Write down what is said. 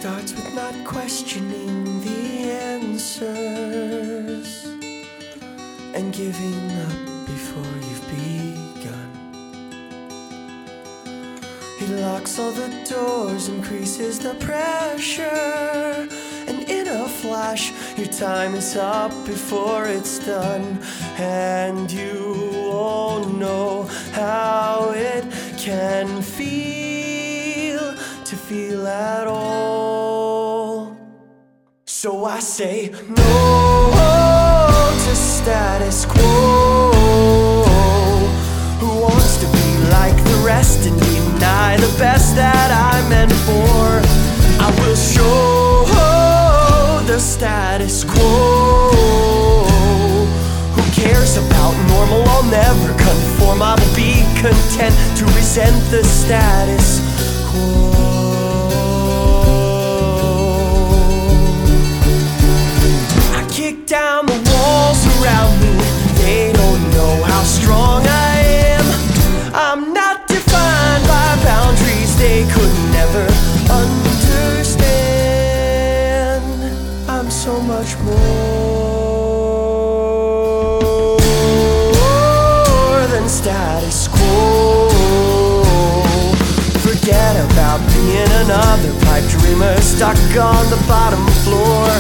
starts with not questioning the answers and giving up before you've begun. He locks all the doors, increases the pressure, and in a flash your time is up before it's done. And you won't know how it can feel to feel at all. So I say no to status quo. Who wants to be like the rest and deny the best that I'm meant for? I will show the status quo. Who cares about normal? I'll never conform. I will be content to resent the status quo. I kick down the walls around me. They don't know how strong I am. I'm not defined by boundaries they could never understand. I'm so much more than status quo. Forget about being another pipe dreamer stuck on the bottom floor.